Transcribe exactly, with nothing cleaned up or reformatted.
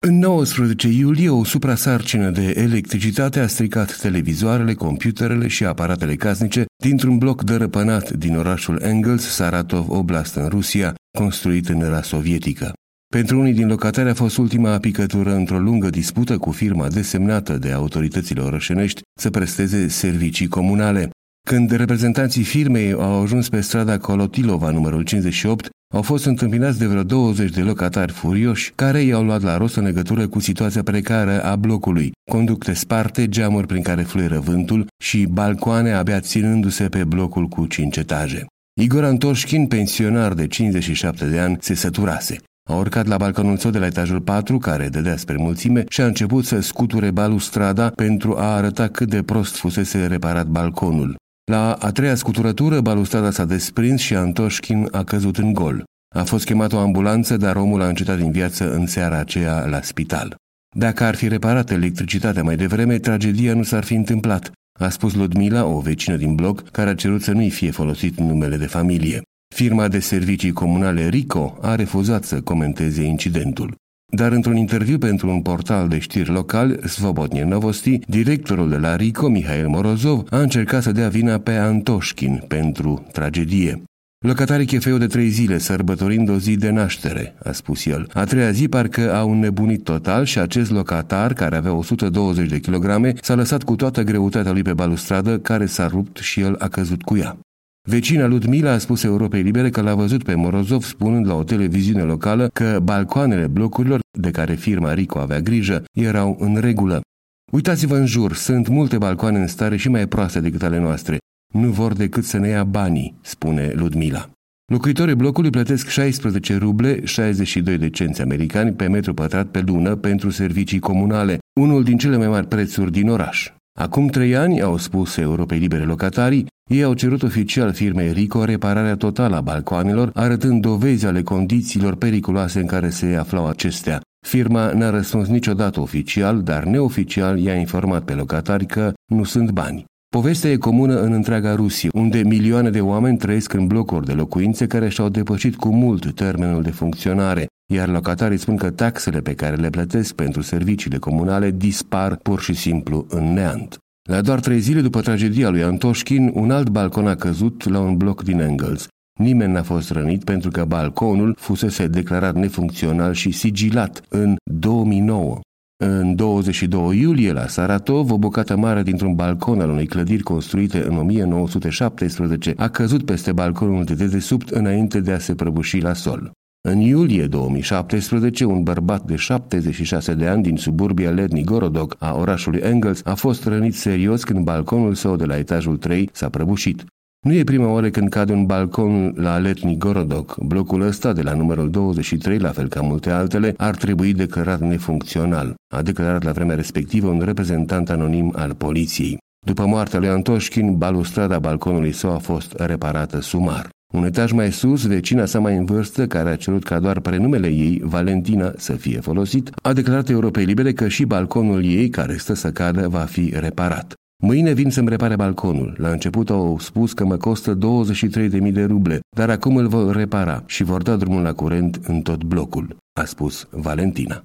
În nouăsprezece iulie, o suprasarcină de electricitate a stricat televizoarele, computerele și aparatele casnice dintr-un bloc dărăpânat din orașul Engels, Saratov Oblast în Rusia, construit în era sovietică. Pentru unii din locatari a fost ultima picătură într-o lungă dispută cu firma desemnată de autoritățile orășenești să presteze servicii comunale. Când reprezentanții firmei au ajuns pe strada Kolotilova numărul cincizeci și opt, au fost întâmpinați de vreo douăzeci de locatari furioși care i-au luat la rost în legătură cu situația precară a blocului, conducte sparte, geamuri prin care fluieră vântul și balcoane abia ținându-se pe blocul cu cinci etaje. Igor Antoșkin, pensionar de cincizeci și șapte de ani, se săturase. A urcat la balconul său de la etajul patru, care dădea spre mulțime, și a început să scuture balustrada pentru a arăta cât de prost fusese reparat balconul. La a treia scuturătură, balustrada s-a desprins și Antoșkin a căzut în gol. A fost chemat o ambulanță, dar omul a încetat din viață în seara aceea la spital. Dacă ar fi reparat electricitatea mai devreme, tragedia nu s-ar fi întâmplat, a spus Ludmila, o vecină din bloc, care a cerut să nu-i fie folosit numele de familie. Firma de servicii comunale Rico a refuzat să comenteze incidentul. Dar într-un interviu pentru un portal de știri local, Svobodne Novosti, directorul de la Rico, Mihail Morozov, a încercat să dea vina pe Antoșkin pentru tragedie. Locatarii chefeu de trei zile, sărbătorind o zi de naștere, a spus el. A treia zi parcă au înnebunit total și acest locatar, care avea o sută douăzeci de kilograme, s-a lăsat cu toată greutatea lui pe balustradă, care s-a rupt și el a căzut cu ea. Vecina Ludmila a spus Europei Libere că l-a văzut pe Morozov spunând la o televiziune locală că balcoanele blocurilor, de care firma Rico avea grijă, erau în regulă. Uitați-vă în jur, sunt multe balcoane în stare și mai proaste decât ale noastre. Nu vor decât să ne ia banii, spune Ludmila. Locuitorii blocului plătesc șaisprezece ruble, șaizeci și doi de cenți americani pe metru pătrat pe lună pentru servicii comunale, unul din cele mai mari prețuri din oraș. Acum trei ani, au spus Europei Libere locatarii, ei au cerut oficial firmei Rico repararea totală a balcoanelor, arătând dovezi ale condițiilor periculoase în care se aflau acestea. Firma n-a răspuns niciodată oficial, dar neoficial i-a informat pe locatari că nu sunt bani. Povestea e comună în întreaga Rusie, unde milioane de oameni trăiesc în blocuri de locuințe care și-au depășit cu mult termenul de funcționare, iar locatarii spun că taxele pe care le plătesc pentru serviciile comunale dispar pur și simplu în neant. La doar trei zile după tragedia lui Antoșkin, un alt balcon a căzut la un bloc din Engels. Nimeni n-a fost rănit pentru că balconul fusese declarat nefuncțional și sigilat în două mii nouă. În douăzeci și doi iulie, la Saratov, o bucată mare dintr-un balcon al unei clădiri construite în o mie nouă sute șaptesprezece a căzut peste balconul de dedesubt înainte de a se prăbuși la sol. În iulie două mii șaptesprezece, un bărbat de șaptezeci și șase de ani din suburbia Letni Gorodok a orașului Engels a fost rănit serios când balconul său de la etajul trei s-a prăbușit. Nu e prima oară când cade un balcon la Letni Gorodok. Blocul ăsta, de la numărul douăzeci și trei, la fel ca multe altele, ar trebui declarat nefuncțional, a declarat la vremea respectivă un reprezentant anonim al poliției. După moartea lui Antoșkin, balustrada balconului său a fost reparată sumar. Un etaj mai sus, vecina sa mai în vârstă, care a cerut ca doar prenumele ei, Valentina, să fie folosit, a declarat Europei Libere că și balconul ei, care stă să cadă, va fi reparat. Mâine vin să-mi repare balconul. La început au spus că mă costă douăzeci și trei de mii de ruble, dar acum îl vor repara și vor da drumul la curent în tot blocul, a spus Valentina.